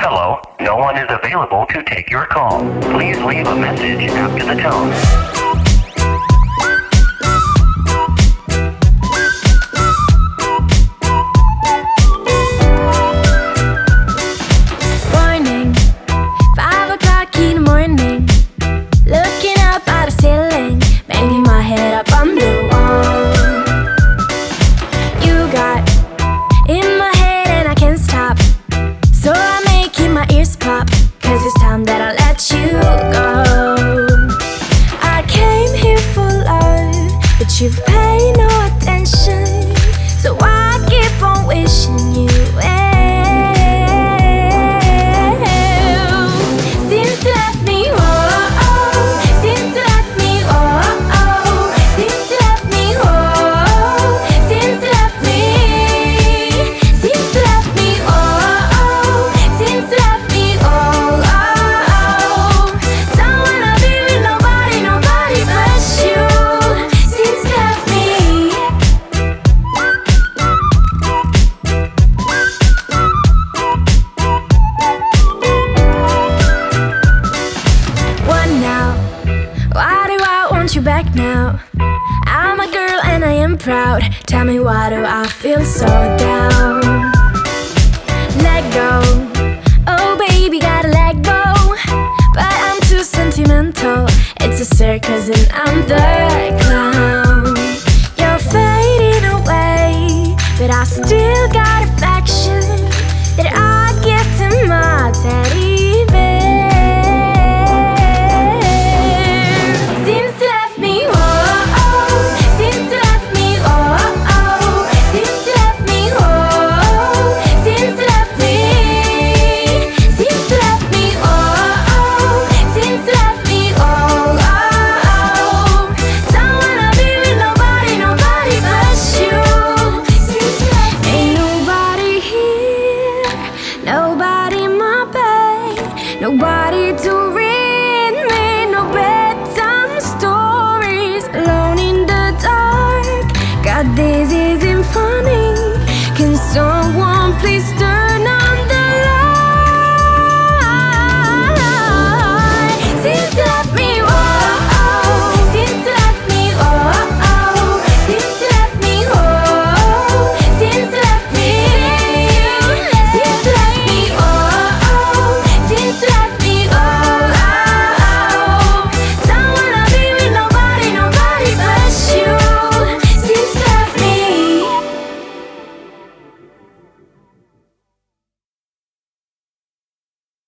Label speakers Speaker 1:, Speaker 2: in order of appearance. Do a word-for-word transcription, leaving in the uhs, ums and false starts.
Speaker 1: Hello, no one is available to take your call. Please leave a message after the tone.
Speaker 2: You've paid no attention, so I keep on wishing you well. Since you left me, oh, oh, since you left me, oh, oh, since you left me, oh, since you left me, since you left me, oh, oh, since you left me, oh, oh, oh. Don't wanna be with nobody, nobody but you. Why do I want you back now? I'm a girl and I am proud. Tell me, why do I feel so down? Let go, oh baby, gotta let go. But I'm too sentimental. It's a circus and I'm the clown. You're fading away, but I still got affection that I give to my teddy bear. Nobody to read me no bedtime stories. Alone in the dark, God, this isn't funny. Can someone please